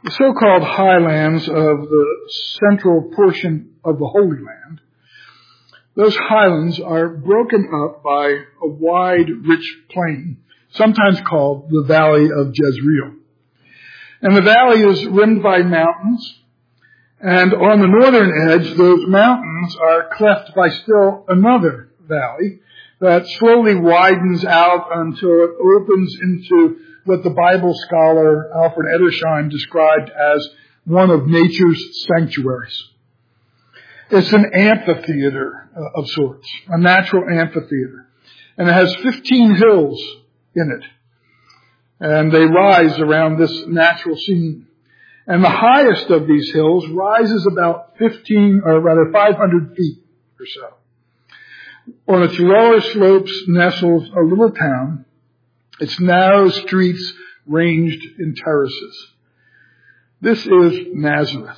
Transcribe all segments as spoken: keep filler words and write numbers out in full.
The so-called highlands of the central portion of the Holy Land, those highlands are broken up by a wide, rich plain, sometimes called the Valley of Jezreel. And the valley is rimmed by mountains, and on the northern edge, those mountains are cleft by still another valley that slowly widens out until it opens into what the Bible scholar Alfred Edersheim described as one of nature's sanctuaries. It's an amphitheater of sorts, a natural amphitheater. And it has fifteen hills in it. And they rise around this natural scene. And the highest of these hills rises about fifteen, or rather five hundred feet or so. On its lower slopes nestles a little town, its narrow streets ranged in terraces. This is Nazareth.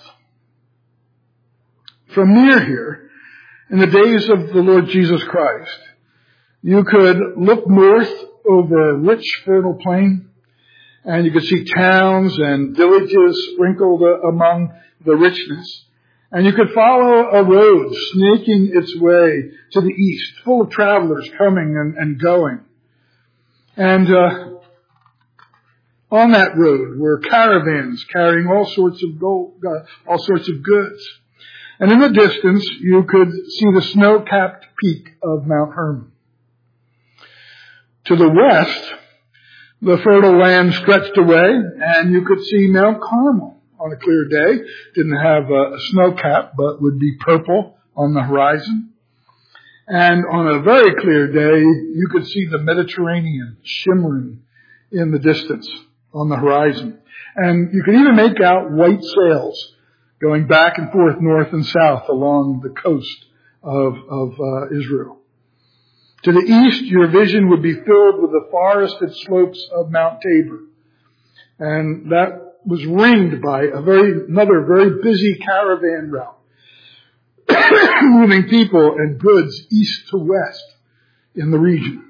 From near here, in the days of the Lord Jesus Christ, you could look north over a rich, fertile plain, and you could see towns and villages sprinkled among the richness. And you could follow a road snaking its way to the east, full of travelers coming and, and going. And uh, on that road were caravans carrying all sorts of gold, uh, all sorts of goods. And in the distance, you could see the snow-capped peak of Mount Hermon. To the west, the fertile land stretched away, and you could see Mount Carmel on a clear day. Didn't have a snow cap, but would be purple on the horizon. And on a very clear day, you could see the Mediterranean shimmering in the distance on the horizon. And you could even make out white sails going back and forth north and south along the coast of, of uh, Israel. To the east, your vision would be filled with the forested slopes of Mount Tabor. And that was ringed by a very, another very busy caravan route, moving people and goods east to west in the region.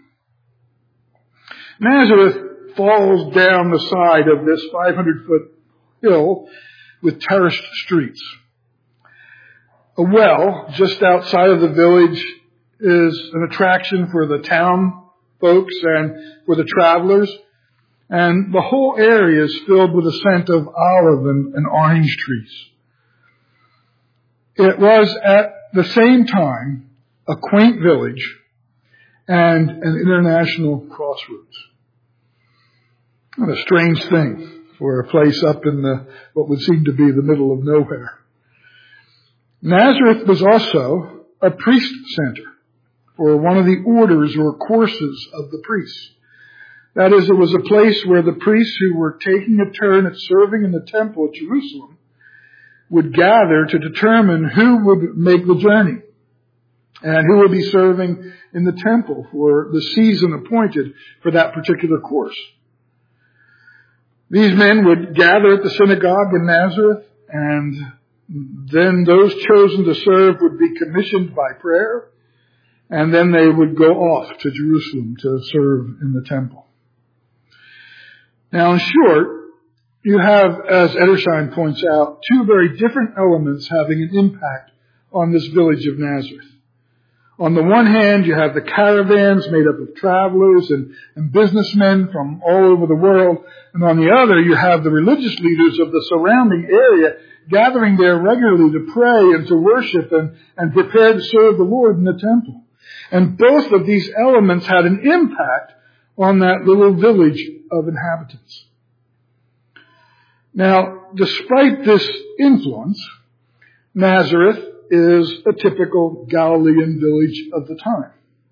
Nazareth falls down the side of this five hundred foot hill with terraced streets. A well just outside of the village is an attraction for the town folks and for the travelers. And the whole area is filled with the scent of olive and, and orange trees. It was at the same time a quaint village and an international crossroads. What a strange thing for a place up in the what would seem to be the middle of nowhere. Nazareth was also a priest center for one of the orders or courses of the priests. That is, it was a place where the priests who were taking a turn at serving in the temple at Jerusalem would gather to determine who would make the journey and who would be serving in the temple for the season appointed for that particular course. These men would gather at the synagogue in Nazareth, and then those chosen to serve would be commissioned by prayer, and then they would go off to Jerusalem to serve in the temple. Now, in short, you have, as Edersheim points out, two very different elements having an impact on this village of Nazareth. On the one hand, you have the caravans made up of travelers and, and businessmen from all over the world. And on the other, you have the religious leaders of the surrounding area gathering there regularly to pray and to worship and, and prepare to serve the Lord in the temple. And both of these elements had an impact on that little village of inhabitants. Now, despite this influence, Nazareth is a typical Galilean village of the time.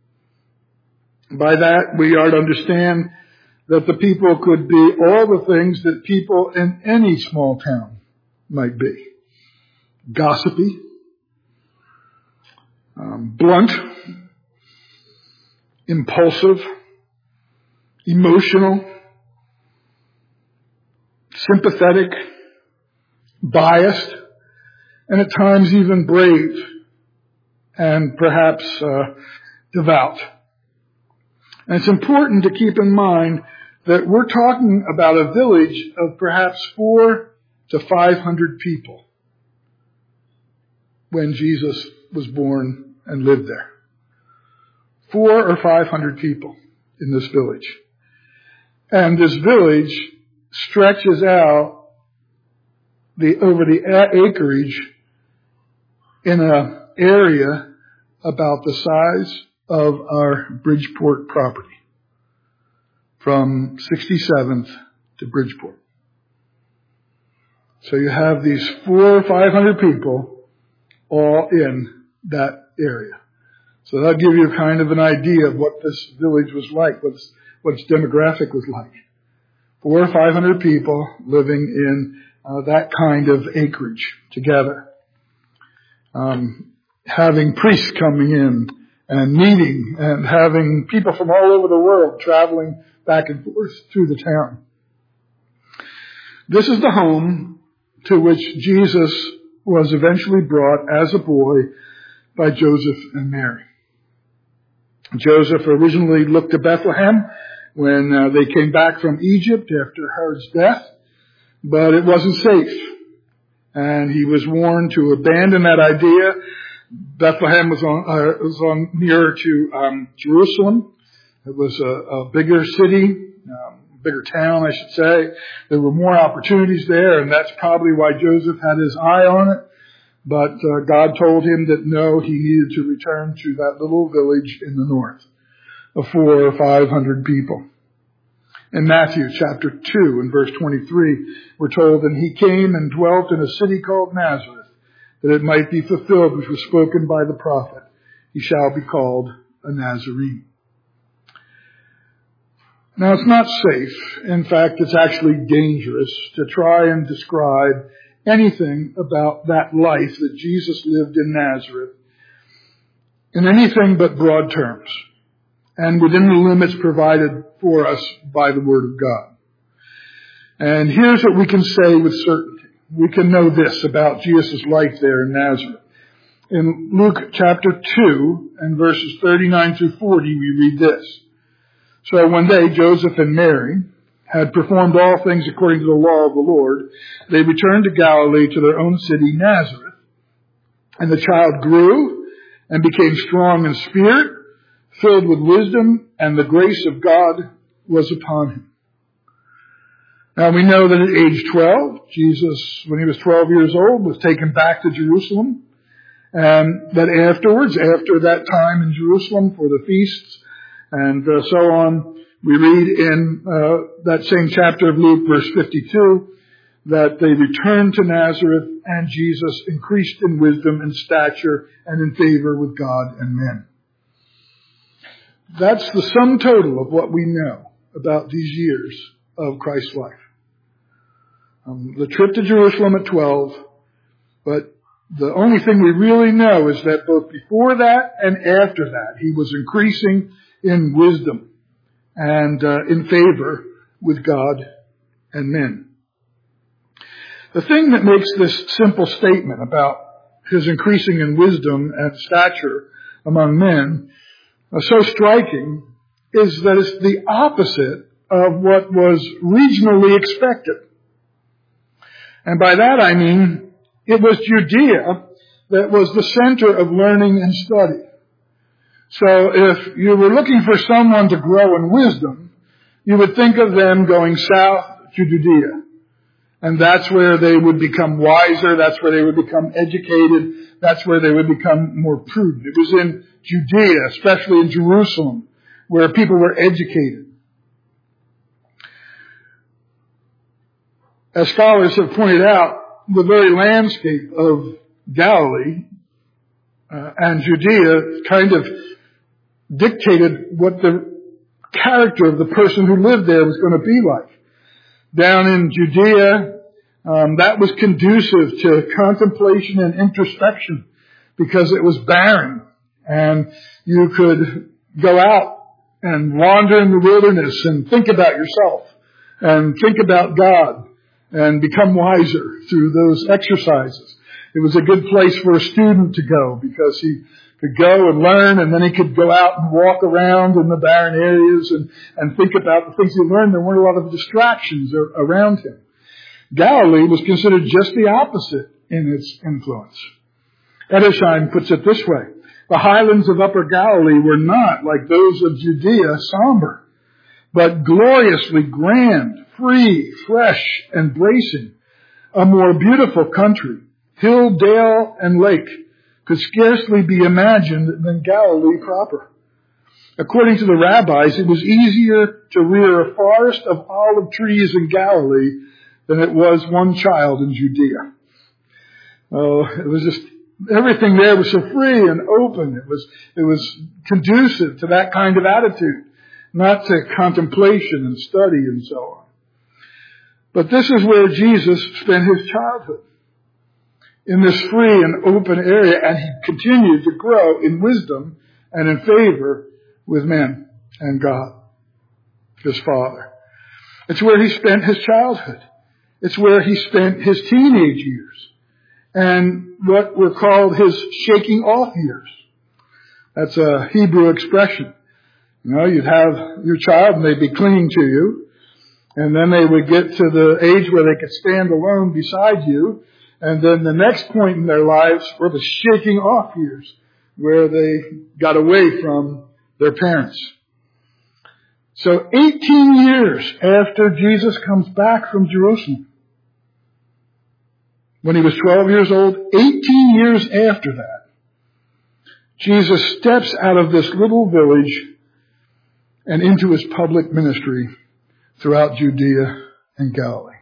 By that, we are to understand that the people could be all the things that people in any small town might be. Gossipy, um, blunt, impulsive, emotional, sympathetic, biased, and at times even brave and perhaps uh, devout. And it's important to keep in mind that we're talking about a village of perhaps four to five hundred people when Jesus was born and lived there. Four or five hundred people in this village. And this village stretches out the over the acreage in an area about the size of our Bridgeport property, from sixty-seventh to Bridgeport. So you have these four or five hundred people all in that area. So that'll give you kind of an idea of what this village was like, what's, what its demographic was like. Four or five hundred people living in uh, that kind of acreage together. Um, having priests coming in and meeting and having people from all over the world traveling back and forth through the town. This is the home to which Jesus was eventually brought as a boy by Joseph and Mary. Joseph originally looked to Bethlehem when uh, they came back from Egypt after Herod's death, but it wasn't safe. And he was warned to abandon that idea. Bethlehem was on, uh, was on nearer to um, Jerusalem. It was a, a bigger city, um, bigger town, I should say. There were more opportunities there, and that's probably why Joseph had his eye on it. But uh, God told him that no, he needed to return to that little village in the north of four or five hundred people. In Matthew chapter two and verse twenty-three, we're told, and he came and dwelt in a city called Nazareth, that it might be fulfilled which was spoken by the prophet. He shall be called a Nazarene. Now, it's not safe. In fact, it's actually dangerous to try and describe anything about that life that Jesus lived in Nazareth in anything but broad terms and within the limits provided for us by the Word of God. And here's what we can say with certainty. We can know this about Jesus' life there in Nazareth. In Luke chapter two and verses thirty-nine through forty, we read this. So one day, Joseph and Mary had performed all things according to the law of the Lord. They returned to Galilee to their own city, Nazareth. And the child grew and became strong in spirit, filled with wisdom, and the grace of God was upon him. Now we know that at age twelve, Jesus, when he was twelve years old, was taken back to Jerusalem. And that afterwards, after that time in Jerusalem for the feasts and uh, so on, we read in uh, that same chapter of Luke, verse fifty-two, that they returned to Nazareth and Jesus increased in wisdom and stature and in favor with God and men. That's the sum total of what we know about these years of Christ's life. Um, the trip to Jerusalem at twelve, but the only thing we really know is that both before that and after that, he was increasing in wisdom and uh, in favor with God and men. The thing that makes this simple statement about his increasing in wisdom and stature among men uh, so striking is that it's the opposite of what was regionally expected. And by that I mean it was Judea that was the center of learning and study. So if you were looking for someone to grow in wisdom, you would think of them going south to Judea. And that's where they would become wiser. That's where they would become educated. That's where they would become more prudent. It was in Judea, especially in Jerusalem, where people were educated. As scholars have pointed out, the very landscape of Galilee uh, and Judea kind of dictated what the character of the person who lived there was going to be like. Down in Judea, um, that was conducive to contemplation and introspection because it was barren, and you could go out and wander in the wilderness and think about yourself and think about God and become wiser through those exercises. It was a good place for a student to go because he could go and learn, and then he could go out and walk around in the barren areas and, and think about the things he learned. There weren't a lot of distractions around him. Galilee was considered just the opposite in its influence. Edersheim puts it this way: the highlands of Upper Galilee were not, like those of Judea, somber, but gloriously grand, free, fresh, and bracing. A more beautiful country, hill, dale, and lake, could scarcely be imagined than Galilee proper. According to the rabbis, it was easier to rear a forest of olive trees in Galilee than it was one child in Judea. Oh, it was just, everything there was so free and open. It was, it was conducive to that kind of attitude, not to contemplation and study and so on. But this is where Jesus spent his childhood, in this free and open area, and he continued to grow in wisdom and in favor with men and God, his Father. It's where he spent his childhood. It's where he spent his teenage years and what were called his shaking off years. That's a Hebrew expression. You know, you'd have your child and they'd be clinging to you, and then they would get to the age where they could stand alone beside you, and then the next point in their lives were the shaking off years, where they got away from their parents. So eighteen years after Jesus comes back from Jerusalem, when he was twelve years old, eighteen years after that, Jesus steps out of this little village and into his public ministry throughout Judea and Galilee.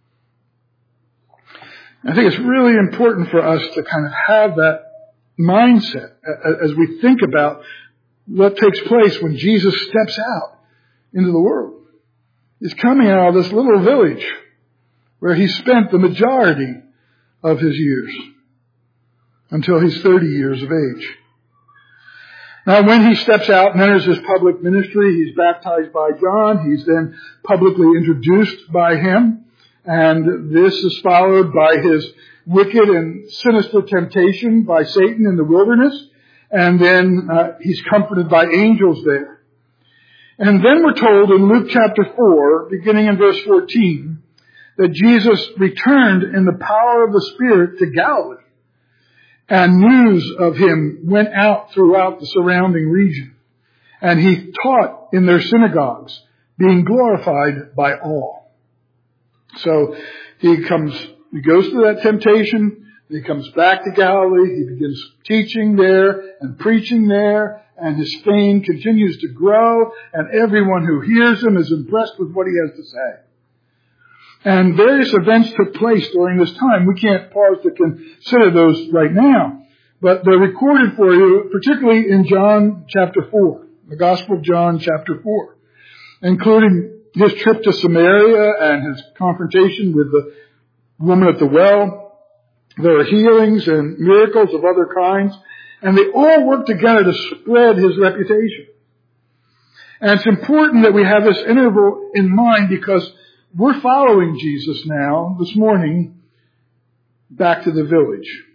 I think it's really important for us to kind of have that mindset as we think about what takes place when Jesus steps out into the world. He's coming out of this little village where he spent the majority of his years until he's thirty years of age. Now, when he steps out and enters his public ministry, he's baptized by John. He's then publicly introduced by him. And this is followed by his wicked and sinister temptation by Satan in the wilderness. And then uh, he's comforted by angels there. And then we're told in Luke chapter four, beginning in verse fourteen, that Jesus returned in the power of the Spirit to Galilee. And news of him went out throughout the surrounding region. And he taught in their synagogues, being glorified by all. So he comes, he goes through that temptation. He comes back to Galilee. He begins teaching there and preaching there. And his fame continues to grow. And everyone who hears him is impressed with what he has to say. And various events took place during this time. We can't pause to consider those right now. But they're recorded for you, particularly in John chapter four, the Gospel of John chapter four, including his trip to Samaria and his confrontation with the woman at the well. There are healings and miracles of other kinds. And they all work together to spread his reputation. And it's important that we have this interval in mind because we're following Jesus now, this morning, back to the village.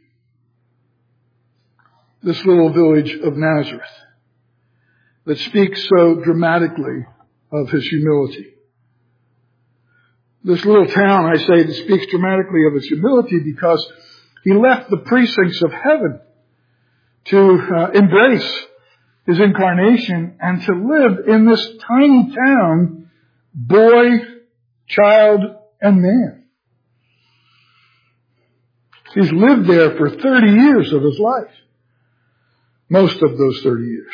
This little village of Nazareth that speaks so dramatically of his humility. This little town, I say, that speaks dramatically of his humility because he left the precincts of heaven to uh, embrace his incarnation and to live in this tiny town, boy, child, and man. He's lived there for thirty years of his life. Most of those thirty years.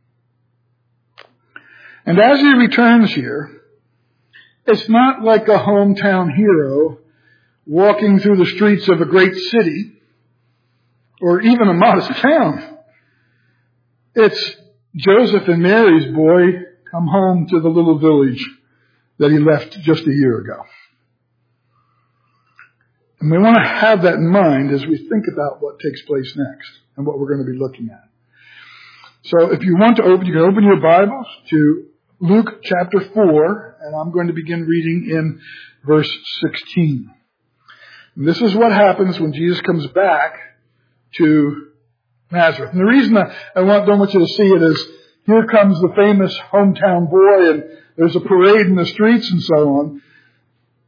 And as he returns here, it's not like a hometown hero walking through the streets of a great city or even a modest town. It's Joseph and Mary's boy come home to the little village that he left just a year ago. And we want to have that in mind as we think about what takes place next and what we're going to be looking at. So if you want to open, you can open your Bibles to Luke chapter four, and I'm going to begin reading in verse sixteen. And this is what happens when Jesus comes back to Nazareth. And the reason I, I want, don't want you to see it is, here comes the famous hometown boy, and there's a parade in the streets and so on.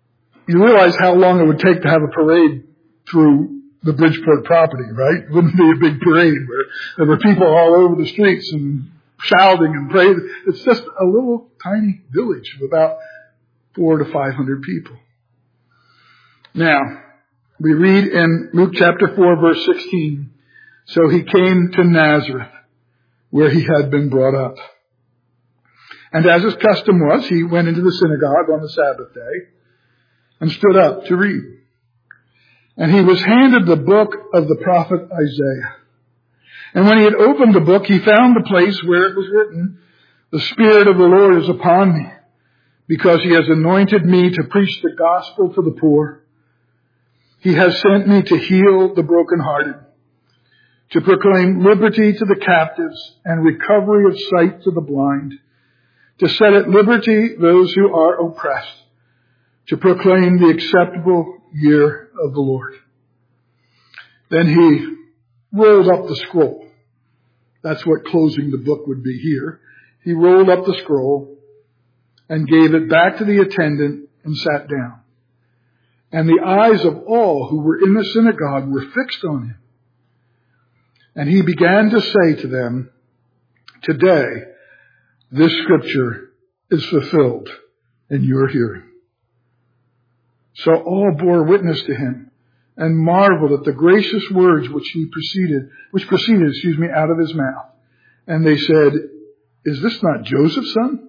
You realize how long it would take to have a parade through the Bridgeport property, right? It wouldn't be a big parade where there were people all over the streets and shouting and praising. It's just a little tiny village of about four to five hundred people. Now, we read in Luke chapter four, verse sixteen, so he came to Nazareth, where he had been brought up. And as his custom was, he went into the synagogue on the Sabbath day and stood up to read. And he was handed the book of the prophet Isaiah. And when he had opened the book, he found the place where it was written, "The Spirit of the Lord is upon me, because he has anointed me to preach the gospel to the poor. He has sent me to heal the brokenhearted, to proclaim liberty to the captives and recovery of sight to the blind, to set at liberty those who are oppressed, to proclaim the acceptable year of the Lord." Then he rolled up the scroll. That's what closing the book would be here. He rolled up the scroll and gave it back to the attendant and sat down. And the eyes of all who were in the synagogue were fixed on him. And he began to say to them, "Today, this scripture is fulfilled in your hearing." So all bore witness to him and marveled at the gracious words which he proceeded, which proceeded, excuse me, out of his mouth. And they said, "Is this not Joseph's son?"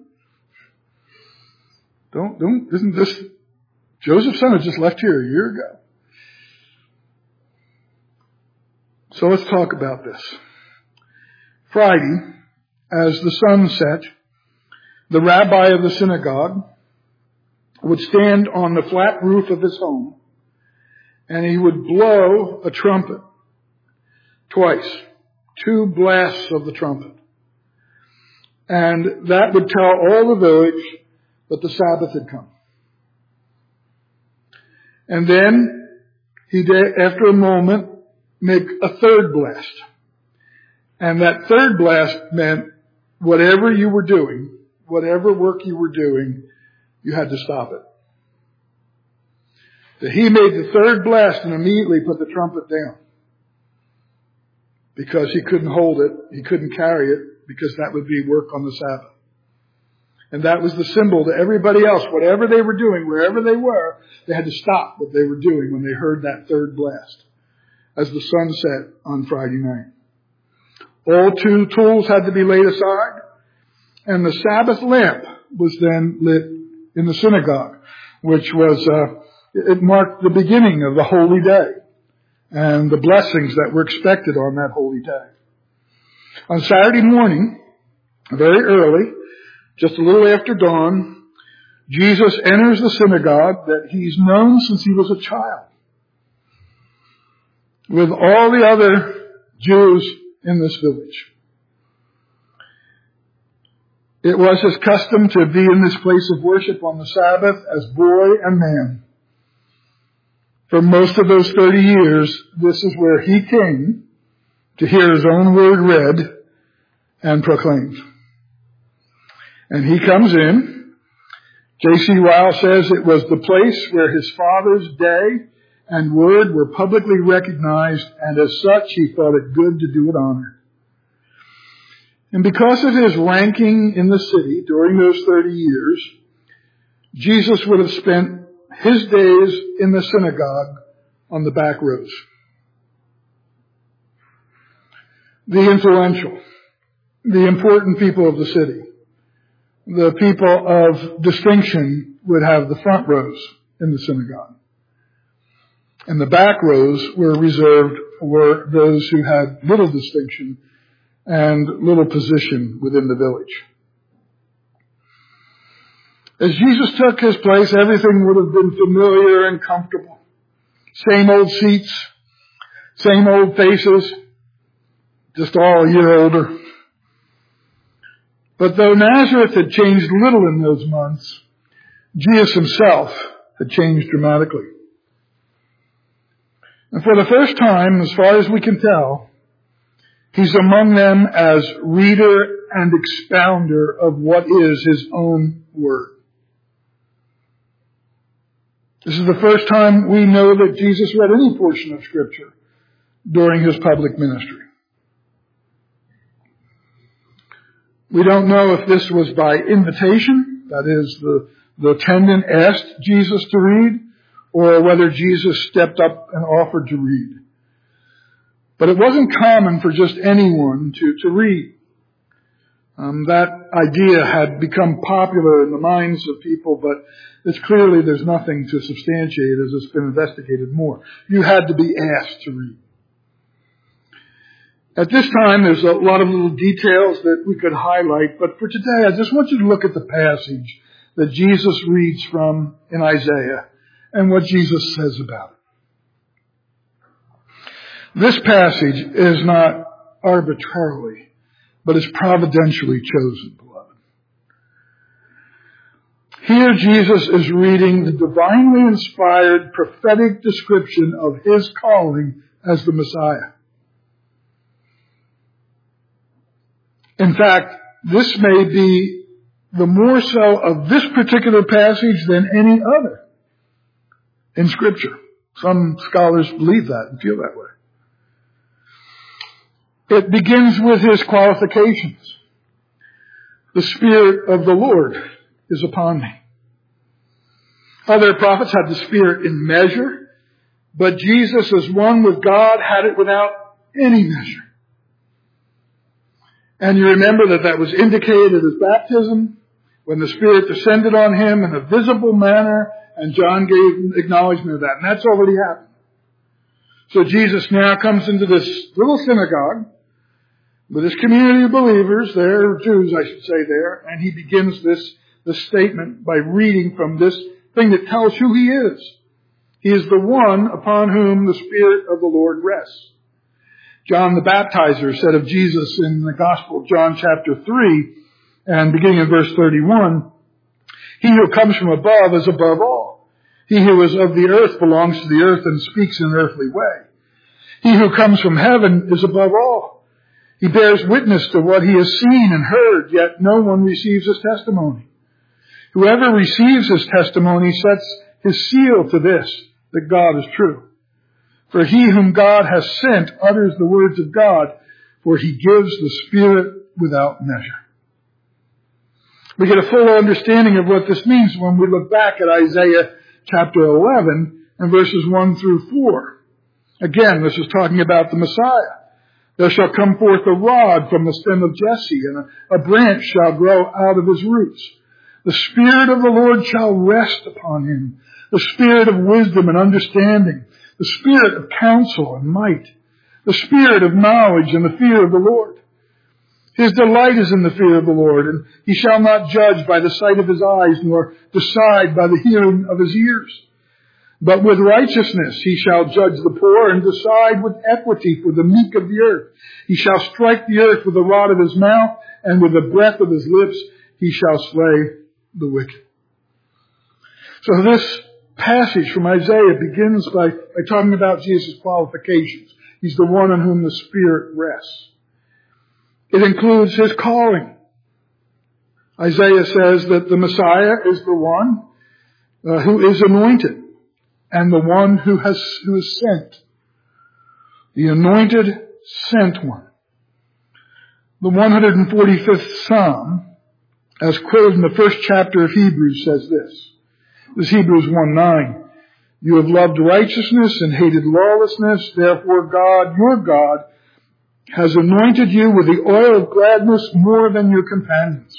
Don't, don't, isn't this Joseph's son? Had just left here a year ago. So let's talk about this. Friday, as the sun set, the rabbi of the synagogue would stand on the flat roof of his home, and he would blow a trumpet twice, two blasts of the trumpet. And that would tell all the village that the Sabbath had come. And then he'd, after a moment, make a third blast. And that third blast meant whatever you were doing, whatever work you were doing, you had to stop it. So he made the third blast and immediately put the trumpet down. Because he couldn't hold it, he couldn't carry it, because that would be work on the Sabbath. And that was the symbol to everybody else. Whatever they were doing, wherever they were, they had to stop what they were doing when they heard that third blast as the sun set on Friday night. All two tools had to be laid aside, and the Sabbath lamp was then lit in the synagogue, which was, uh, it marked the beginning of the holy day and the blessings that were expected on that holy day. On Saturday morning, very early, just a little after dawn, Jesus enters the synagogue that he's known since he was a child, with all the other Jews in this village. It was his custom to be in this place of worship on the Sabbath as boy and man. For most of those thirty years, this is where he came to hear his own word read and proclaimed. And he comes in. J C Ryle says it was the place where his father's day and word were publicly recognized, and as such he thought it good to do it honor. And because of his ranking in the city during those thirty years, Jesus would have spent his days in the synagogue on the back rows. The influential, the important people of the city, the people of distinction would have the front rows in the synagogue. And the back rows were reserved for those who had little distinction and little position within the village. As Jesus took his place, everything would have been familiar and comfortable. Same old seats, same old faces, just all a year older. But though Nazareth had changed little in those months, Jesus himself had changed dramatically. And for the first time, as far as we can tell, he's among them as reader and expounder of what is his own word. This is the first time we know that Jesus read any portion of Scripture during his public ministry. We don't know if this was by invitation, that is, the, the attendant asked Jesus to read, or whether Jesus stepped up and offered to read. But it wasn't common for just anyone to, to read. Um, that idea had become popular in the minds of people, but it's clearly there's nothing to substantiate as it's been investigated more. You had to be asked to read. At this time, there's a lot of little details that we could highlight, but for today, I just want you to look at the passage that Jesus reads from in Isaiah and what Jesus says about it. This passage is not arbitrarily, but is providentially chosen, beloved. Here Jesus is reading the divinely inspired prophetic description of his calling as the Messiah. In fact, this may be the more so of this particular passage than any other in Scripture. Some scholars believe that and feel that way. It begins with his qualifications. The Spirit of the Lord is upon me. Other prophets had the Spirit in measure, but Jesus, as one with God, had it without any measure. And you remember that that was indicated at his baptism, when the Spirit descended on him in a visible manner, and John gave acknowledgement of that. And that's already happened. So Jesus now comes into this little synagogue with his community of believers, they're Jews, I should say there, and he begins this, this statement by reading from this thing that tells who he is. He is the one upon whom the Spirit of the Lord rests. John the Baptizer said of Jesus in the Gospel of John chapter three, and beginning in verse thirty-one, he who comes from above is above all. He who is of the earth belongs to the earth and speaks in an earthly way. He who comes from heaven is above all. He bears witness to what he has seen and heard, yet no one receives his testimony. Whoever receives his testimony sets his seal to this, that God is true. For he whom God has sent utters the words of God, for he gives the Spirit without measure. We get a full understanding of what this means when we look back at Isaiah chapter eleven and verses one through four. Again, this is talking about the Messiah. There shall come forth a rod from the stem of Jesse, and a, a branch shall grow out of his roots. The Spirit of the Lord shall rest upon him, the Spirit of wisdom and understanding, the Spirit of counsel and might, the Spirit of knowledge and the fear of the Lord. His delight is in the fear of the Lord, and he shall not judge by the sight of his eyes, nor decide by the hearing of his ears. But with righteousness he shall judge the poor, and decide with equity for the meek of the earth. He shall strike the earth with the rod of his mouth, and with the breath of his lips he shall slay the wicked. So this passage from Isaiah begins by, by talking about Jesus' qualifications. He's the one on whom the Spirit rests. It includes his calling. Isaiah says that the Messiah is the one uh, who is anointed and the one who has who is sent. The anointed, sent one. The one hundred forty-fifth Psalm, as quoted in the first chapter of Hebrews, says this. This is Hebrews one nine. You have loved righteousness and hated lawlessness. Therefore God, your God, has anointed you with the oil of gladness more than your companions.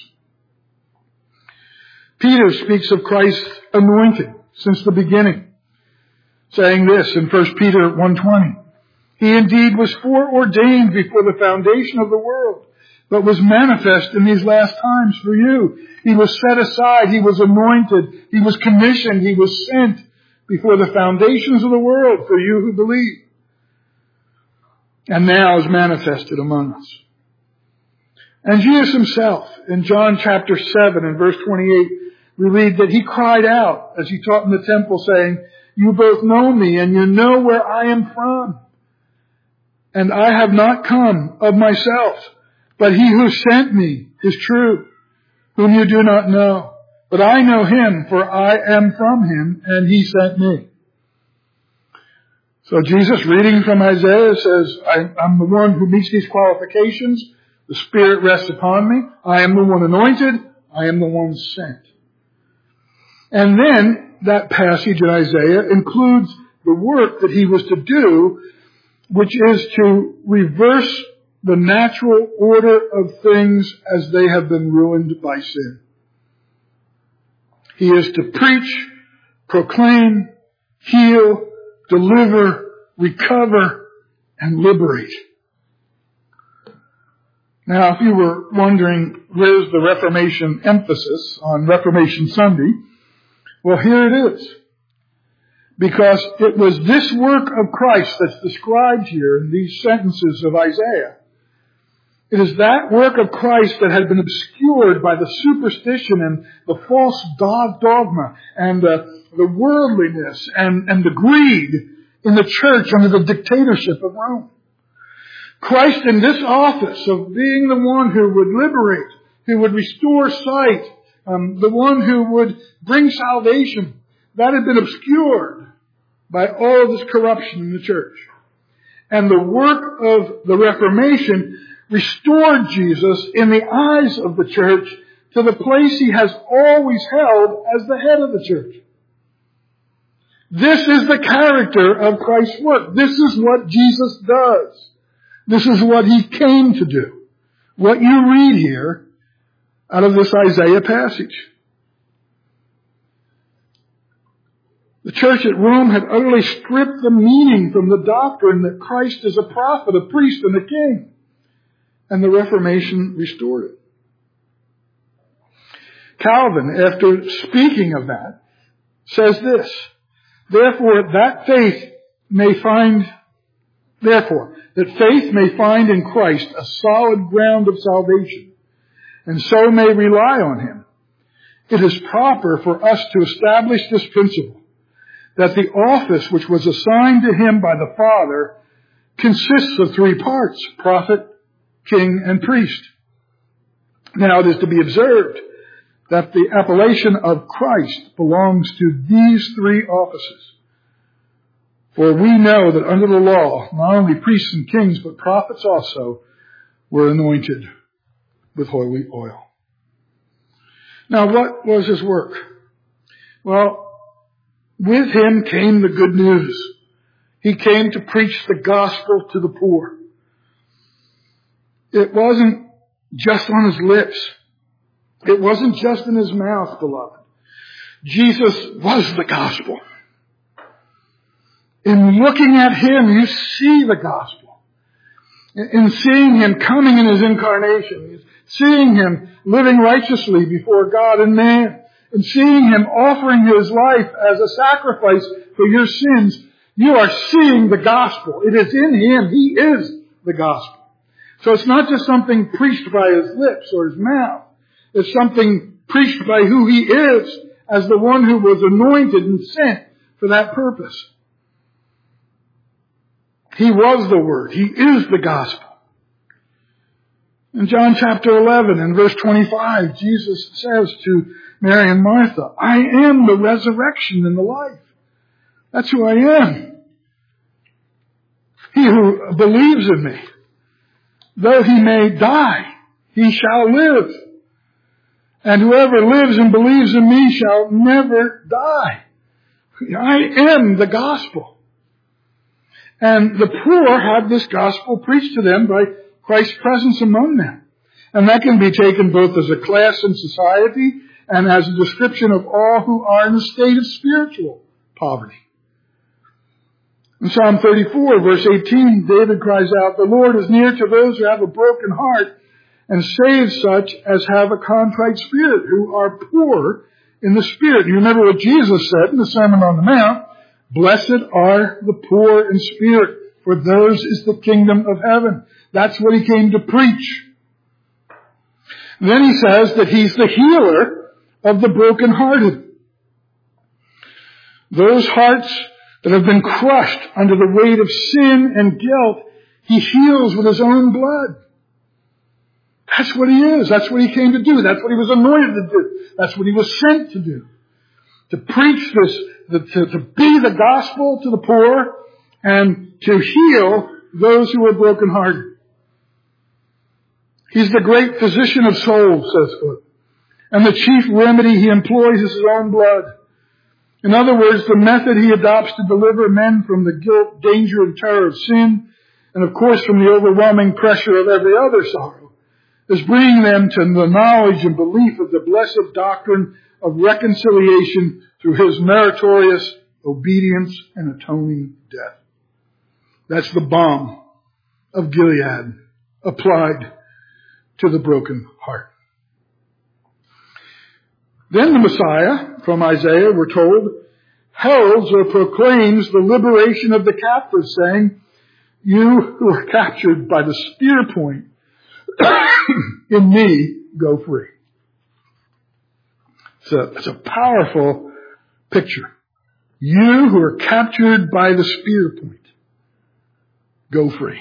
Peter speaks of Christ's anointing since the beginning, saying this in First Peter one twenty. He indeed was foreordained before the foundation of the world, but was manifest in these last times for you. He was set aside, he was anointed, he was commissioned, he was sent before the foundations of the world for you who believe, and now is manifested among us. And Jesus himself, in John chapter seven and verse twenty-eight, we read that he cried out as he taught in the temple, saying, you both know me, and you know where I am from. And I have not come of myself, but he who sent me is true, whom you do not know. but I know him, for I am from him, and he sent me. So Jesus, reading from Isaiah, says, I'm the one who meets these qualifications. The Spirit rests upon me. I am the one anointed. I am the one sent. And then that passage in Isaiah includes the work that he was to do, which is to reverse the natural order of things as they have been ruined by sin. He is to preach, proclaim, heal, deliver, recover, and liberate. Now, if you were wondering where's the Reformation emphasis on Reformation Sunday, well, here it is. Because it was this work of Christ that's described here in these sentences of Isaiah. It is that work of Christ that had been obscured by the superstition and the false dogma and the, the worldliness and, and the greed in the church under the dictatorship of Rome. Christ in this office of being the one who would liberate, who would restore sight, um, the one who would bring salvation, that had been obscured by all of this corruption in the church. And the work of the Reformation restored Jesus in the eyes of the church to the place he has always held as the head of the church. This is the character of Christ's work. This is what Jesus does. This is what he came to do. What you read here out of this Isaiah passage. The church at Rome had utterly stripped the meaning from the doctrine that Christ is a prophet, a priest, and a king. And the Reformation restored it. Calvin, after speaking of that, says this, Therefore, that faith may find, therefore, that faith may find in Christ a solid ground of salvation, and so may rely on him. It is proper for us to establish this principle, that the office which was assigned to him by the Father consists of three parts, prophet, king, and priest. Now it is to be observed that the appellation of Christ belongs to these three offices. For we know that under the law, not only priests and kings, but prophets also were anointed with holy oil. Now what was his work? Well, with him came the good news. He came to preach the gospel to the poor. It wasn't just on his lips. It wasn't just in his mouth, beloved. Jesus was the gospel. In looking at him, you see the gospel. In seeing him coming in his incarnation, seeing him living righteously before God and man, and seeing him offering his life as a sacrifice for your sins, you are seeing the gospel. It is in him. He is the gospel. So it's not just something preached by his lips or his mouth. It's something preached by who he is as the one who was anointed and sent for that purpose. He was the Word. He is the gospel. In John chapter eleven and verse twenty-five, Jesus says to Mary and Martha, I am the resurrection and the life. That's who I am. He who believes in me, though he may die, he shall live. And whoever lives and believes in me shall never die. I am the gospel. And the poor had this gospel preached to them by Christ's presence among them. And that can be taken both as a class in society and as a description of all who are in a state of spiritual poverty. In Psalm thirty-four, verse eighteen, David cries out, the Lord is near to those who have a broken heart and saves such as have a contrite spirit, who are poor in the spirit. You remember what Jesus said in the Sermon on the Mount, blessed are the poor in spirit, for theirs is the kingdom of heaven. That's what he came to preach. Then he says that he's the healer of the brokenhearted. Those hearts that have been crushed under the weight of sin and guilt, he heals with his own blood. That's what he is. That's what he came to do. That's what he was anointed to do. That's what he was sent to do. To preach this, the, to, to be the gospel to the poor and to heal those who are brokenhearted. He's the great physician of souls, says Philip. And the chief remedy he employs is his own blood. In other words, the method he adopts to deliver men from the guilt, danger, and terror of sin, and of course from the overwhelming pressure of every other sorrow, is bringing them to the knowledge and belief of the blessed doctrine of reconciliation through his meritorious obedience and atoning death. That's the balm of Gilead applied to the broken heart. Then the Messiah, from Isaiah, we're told, heralds or proclaims the liberation of the captives, saying, you who are captured by the spear point in me, go free. It's a, it's a powerful picture. You who are captured by the spear point, go free.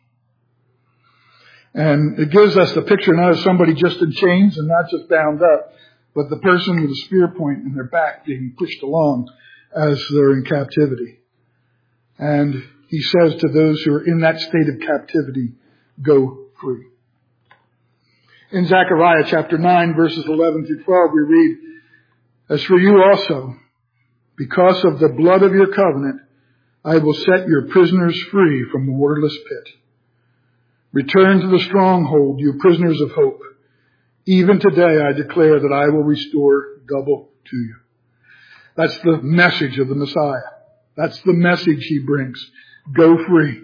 And it gives us the picture not of somebody just in chains and not just bound up, but the person with a spear point in their back being pushed along as they're in captivity. And he says to those who are in that state of captivity, go free. In Zechariah chapter nine, verses eleven through twelve, we read, as for you also, because of the blood of your covenant, I will set your prisoners free from the waterless pit. Return to the stronghold, you prisoners of hope. Even today I declare that I will restore double to you. That's the message of the Messiah. That's the message he brings. Go free.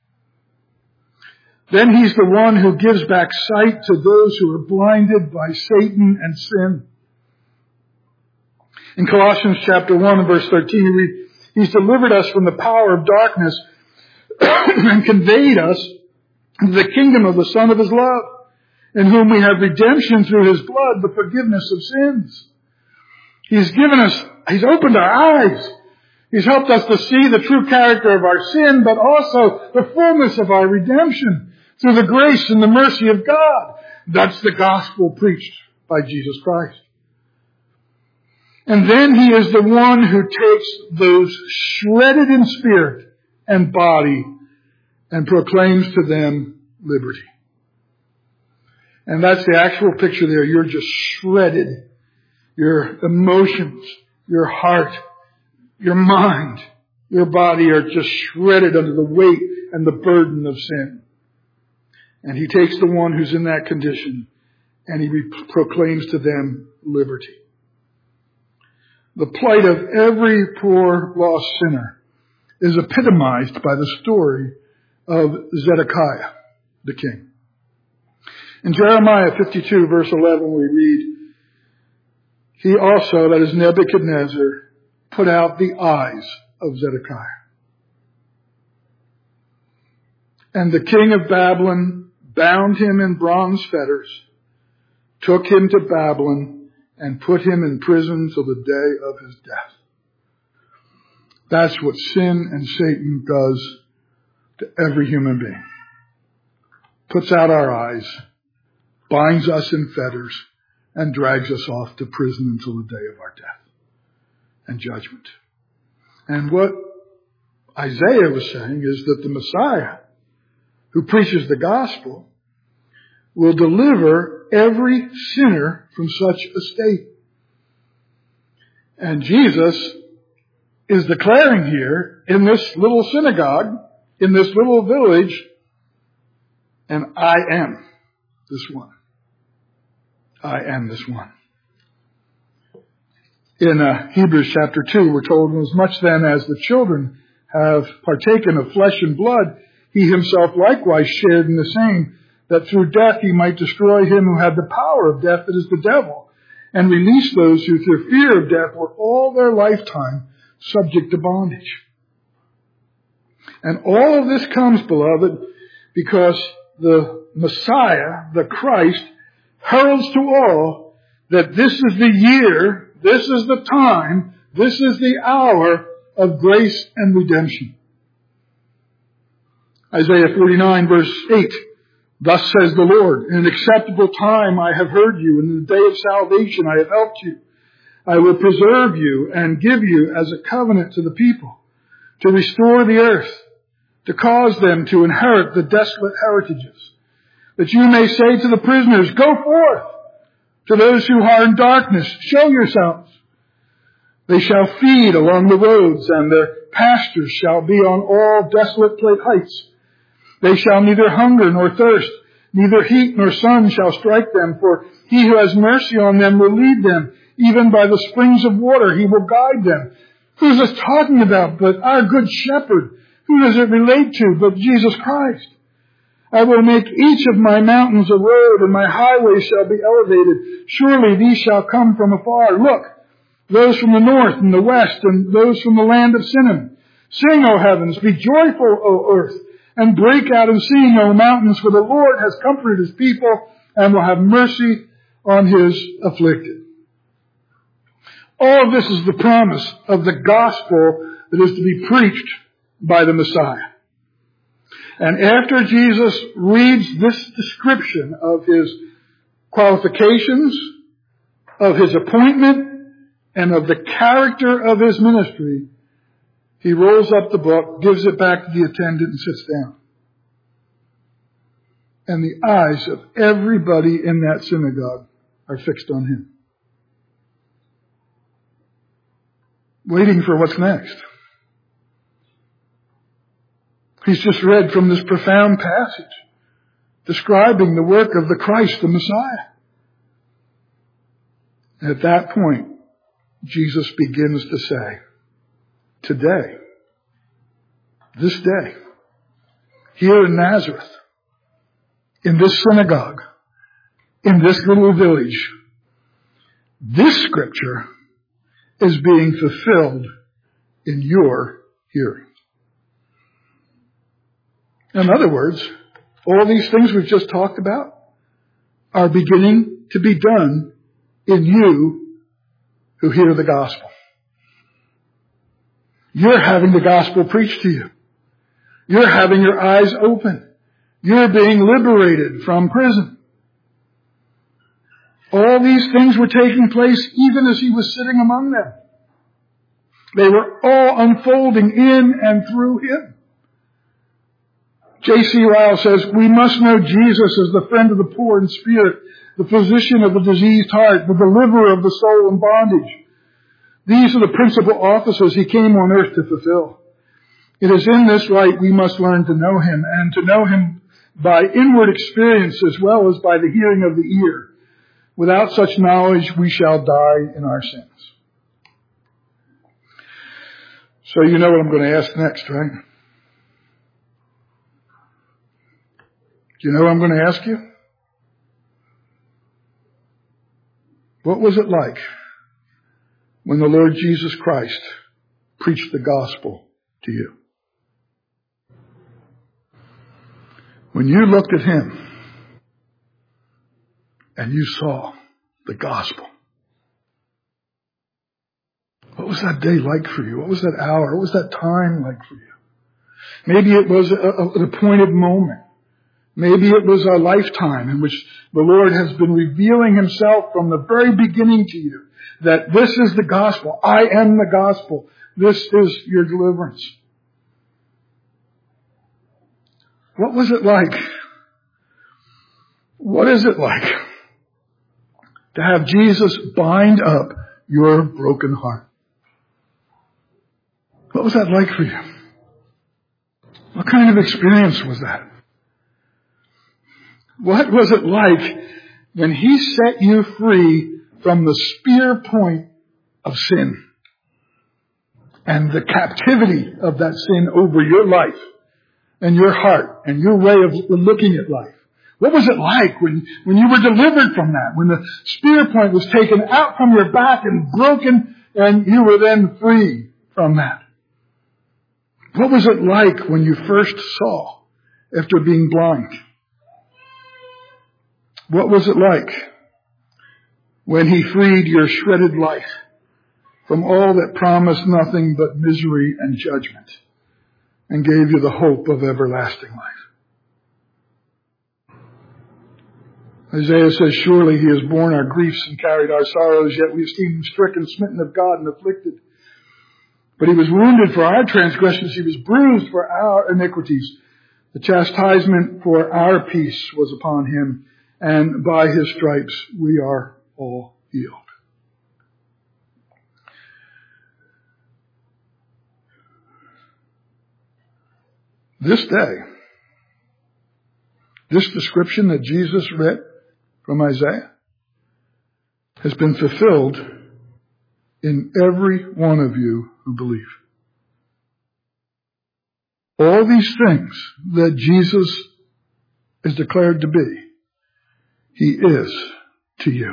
Then he's the one who gives back sight to those who are blinded by Satan and sin. In Colossians chapter one and verse thirteen, we read, he's delivered us from the power of darkness and conveyed us into the kingdom of the Son of his love, in whom we have redemption through his blood, the forgiveness of sins. He's given us, he's opened our eyes. He's helped us to see the true character of our sin, but also the fullness of our redemption through the grace and the mercy of God. That's the gospel preached by Jesus Christ. And then he is the one who takes those shredded in spirit and body and proclaims to them liberty. And that's the actual picture there. You're just shredded. Your emotions, your heart, your mind, your body are just shredded under the weight and the burden of sin. And he takes the one who's in that condition and he re- proclaims to them liberty. The plight of every poor lost sinner is epitomized by the story of Zedekiah, the king. In Jeremiah fifty-two, verse eleven, we read, he also, that is Nebuchadnezzar, put out the eyes of Zedekiah. And the king of Babylon bound him in bronze fetters, took him to Babylon, and put him in prison till the day of his death. That's what sin and Satan does to every human being. Puts out our eyes, binds us in fetters, and drags us off to prison until the day of our death and judgment. And what Isaiah was saying is that the Messiah, who preaches the gospel, will deliver every sinner from such a state. And Jesus is declaring here in this little synagogue, in this little village, and I am this one. I am this one. In uh, Hebrews chapter two, we're told, as much then as the children have partaken of flesh and blood, he himself likewise shared in the same, that through death he might destroy him who had the power of death, that is the devil, and release those who through fear of death were all their lifetime subject to bondage. And all of this comes, beloved, because the Messiah, the Christ, heralds to all that this is the year, this is the time, this is the hour of grace and redemption. Isaiah forty-nine verse eight Thus says the Lord, in an acceptable time I have heard you, and in the day of salvation I have helped you. I will preserve you and give you as a covenant to the people, to restore the earth, to cause them to inherit the desolate heritages, that you may say to the prisoners, go forth. To those who are in darkness, show yourselves. They shall feed along the roads, and their pastures shall be on all desolate heights. They shall neither hunger nor thirst, neither heat nor sun shall strike them, for he who has mercy on them will lead them, even by the springs of water he will guide them. Who's this talking about but our good shepherd? Who does it relate to but Jesus Christ? I will make each of my mountains a road, and my highways shall be elevated. Surely these shall come from afar. Look, those from the north and the west, and those from the land of Sinim. Sing, O heavens, be joyful, O earth, and break out in singing, O mountains, for the Lord has comforted his people, and will have mercy on his afflicted. All of this is the promise of the gospel that is to be preached by the Messiah. And after Jesus reads this description of his qualifications, of his appointment, and of the character of his ministry, he rolls up the book, gives it back to the attendant, and sits down. And the eyes of everybody in that synagogue are fixed on him, waiting for what's next. He's just read from this profound passage describing the work of the Christ, the Messiah. And at that point, Jesus begins to say, today, this day, here in Nazareth, in this synagogue, in this little village, this scripture is being fulfilled in your hearing. In other words, all these things we've just talked about are beginning to be done in you who hear the gospel. You're having the gospel preached to you. You're having your eyes open. You're being liberated from prison. All these things were taking place even as he was sitting among them. They were all unfolding in and through him. J C Ryle says, we must know Jesus as the friend of the poor in spirit, the physician of the diseased heart, the deliverer of the soul in bondage. These are the principal offices he came on earth to fulfill. It is in this light we must learn to know him, and to know him by inward experience as well as by the hearing of the ear. Without such knowledge, we shall die in our sins. So you know what I'm going to ask next, right? Do you know what I'm going to ask you? What was it like when the Lord Jesus Christ preached the gospel to you? When you looked at him and you saw the gospel, what was that day like for you? What was that hour? What was that time like for you? Maybe it was a, a, an appointed moment. Maybe it was a lifetime in which the Lord has been revealing himself from the very beginning to you, that this is the gospel. I am the gospel. This is your deliverance. What was it like? What is it like to have Jesus bind up your broken heart? What was that like for you? What kind of experience was that? What was it like when he set you free from the spear point of sin and the captivity of that sin over your life and your heart and your way of looking at life? What was it like when, when you were delivered from that, when the spear point was taken out from your back and broken and you were then free from that? What was it like when you first saw after being blind? What was it like when he freed your shredded life from all that promised nothing but misery and judgment and gave you the hope of everlasting life? Isaiah says, surely he has borne our griefs and carried our sorrows, yet we esteemed him stricken, smitten of God, and afflicted. But he was wounded for our transgressions, he was bruised for our iniquities. The chastisement for our peace was upon him, and by his stripes we are all healed. This day, this description that Jesus read from Isaiah has been fulfilled in every one of you who believe. All these things that Jesus is declared to be, he is to you.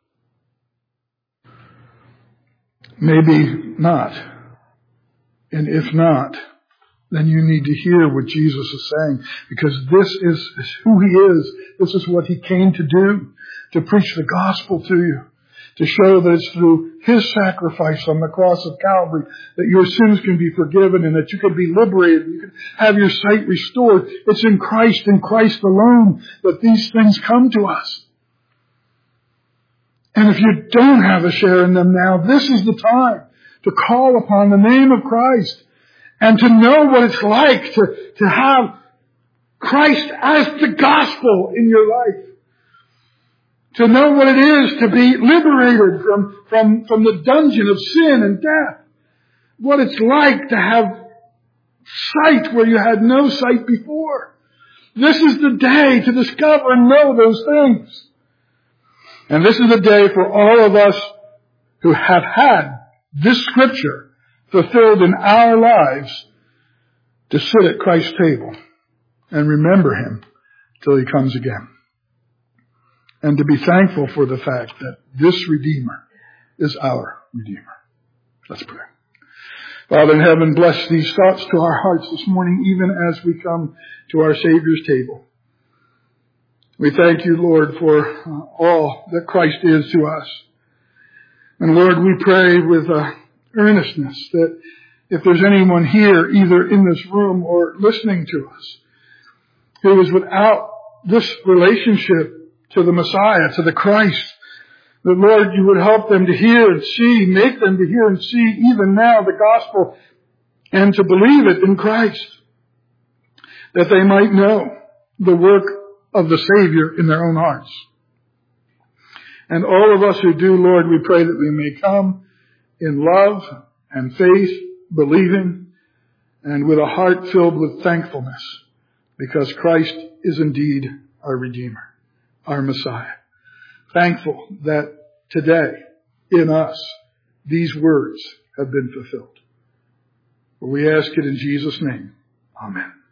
Maybe not. And if not, then you need to hear what Jesus is saying, because this is, is who he is. This is what he came to do, to preach the gospel to you, to show that it's through his sacrifice on the cross of Calvary that your sins can be forgiven and that you can be liberated, you can have your sight restored. It's in Christ and Christ alone that these things come to us. And if you don't have a share in them now, this is the time to call upon the name of Christ and to know what it's like to, to have Christ as the gospel in your life. To know what it is to be liberated from, from, from the dungeon of sin and death. What it's like to have sight where you had no sight before. This is the day to discover and know those things. And this is the day for all of us who have had this scripture fulfilled in our lives to sit at Christ's table and remember him till he comes again. And to be thankful for the fact that this Redeemer is our Redeemer. Let's pray. Father in heaven, bless these thoughts to our hearts this morning, even as we come to our Savior's table. We thank you, Lord, for uh, all that Christ is to us. And Lord, we pray with uh, earnestness that if there's anyone here, either in this room or listening to us, who is without this relationship to the Messiah, to the Christ, that Lord, you would help them to hear and see, make them to hear and see even now the gospel and to believe it in Christ, that they might know the work of the Savior in their own hearts. And all of us who do, Lord, we pray that we may come in love and faith, believing, and with a heart filled with thankfulness, because Christ is indeed our Redeemer, our Messiah. Thankful that today, in us, these words have been fulfilled. We ask it in Jesus' name. Amen.